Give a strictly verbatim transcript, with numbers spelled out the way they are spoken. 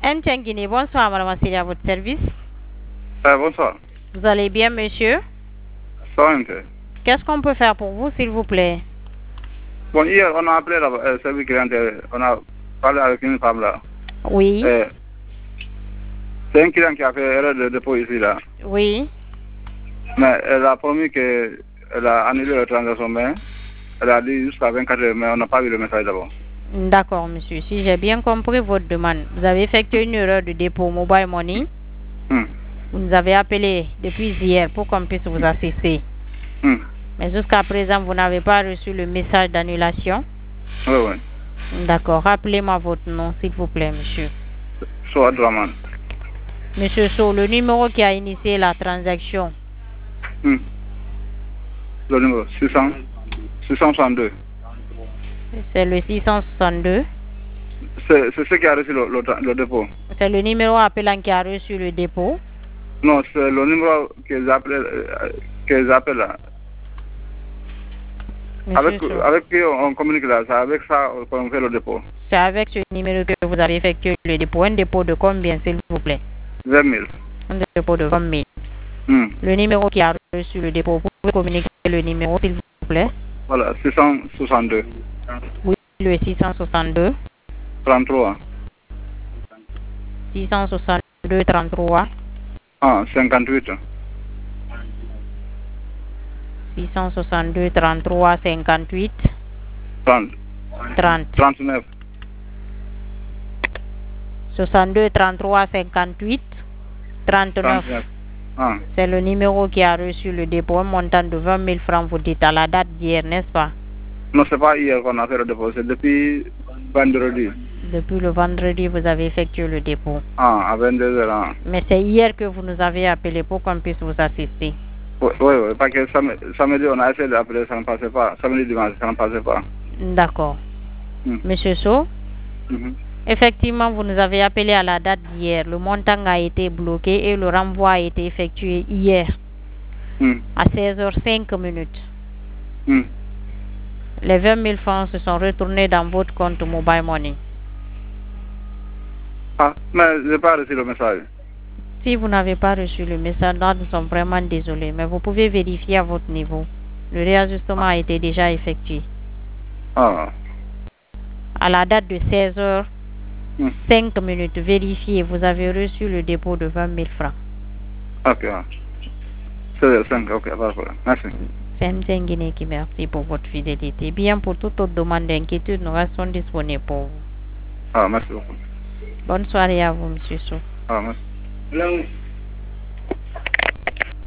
Ntchengini, bonsoir madame Assili, à votre service. Euh, bonsoir. Vous allez bien monsieur? Ça va un peu. Qu'est-ce qu'on peut faire pour vous s'il vous plaît? Bon, hier on a appelé la euh, service client, on a parlé avec une femme là. Oui. Euh, c'est un client qui a fait erreur de dépôt ici là. Oui. Mais elle a promis qu'elle a annulé la transaction, mais elle a dit jusqu'à vingt-quatre heures, mais on n'a pas vu le message d'abord. D'accord monsieur, si j'ai bien compris votre demande, vous avez effectué une erreur de dépôt mobile money. Hmm. Vous nous avez appelé depuis hier pour qu'on puisse vous assister. Hmm. Mais jusqu'à présent, vous n'avez pas reçu le message d'annulation? Oui, oui. D'accord. Rappelez-moi votre nom, s'il vous plaît, monsieur. So Draman. Monsieur So, le numéro qui a initié la transaction. Hmm. Le numéro six cents, six cent soixante-deux. C'est le six cent soixante-deux. C'est ce qui a reçu le, le, le dépôt. C'est le numéro appelant qui a reçu le dépôt. Non, c'est le numéro qu'ils appellent, euh, qu'ils appellent là. Avec, avec qui on communique là, c'est avec ça qu'on fait le dépôt. C'est avec ce numéro que vous avez effectué le dépôt. Un dépôt de combien, s'il vous plaît? vingt mille. Un dépôt de vingt mille. Hmm. Le numéro qui a reçu le dépôt, vous pouvez communiquer le numéro, s'il vous plaît? Voilà, six cent soixante-deux. Oui, le six cent soixante-deux. trente-trois. six cent soixante-deux, trente-trois. Ah, cinquante-huit. six cent soixante-deux, trente-trois, cinquante-huit. trente. trente. trente-neuf. soixante-deux, trente-trois, cinquante-huit. trente-neuf. trente-neuf. Ah. C'est le numéro qui a reçu le dépôt, un montant de vingt mille francs, vous dites, à la date d'hier, n'est-ce pas? Non, c'est pas hier qu'on a fait le dépôt, c'est depuis vendredi. Depuis le vendredi, vous avez effectué le dépôt. Ah, à vingt-deux heures. Ah. Mais c'est hier que vous nous avez appelé pour qu'on puisse vous assister. Oui, oui, oui, parce que samedi, samedi on a essayé d'appeler, ça ne passait pas. Samedi, dimanche, ça ne passait pas. D'accord. Mm. Monsieur So, mm-hmm. Effectivement, vous nous avez appelé à la date d'hier. Le montant a été bloqué et le renvoi a été effectué hier mm. à seize heures cinq minutes. Mm. Les vingt mille francs se sont retournés dans votre compte Mobile Money. Ah, mais je n'ai pas reçu le message. Si vous n'avez pas reçu le message, nous sommes vraiment désolés, mais vous pouvez vérifier à votre niveau. Le réajustement a été déjà effectué. Ah. À la date de seize heures cinq minutes, vérifiez, vous avez reçu le dépôt de vingt mille francs. Ok. seize heures cinq, ok, pas de problème. Merci. C'est M. Nguine qui merci pour votre fidélité. Bien, pour toute autre demande d'inquiétude, nous restons disponibles pour vous. Ah, merci beaucoup. Bonne soirée à vous, M. So. Ah, merci. Hello.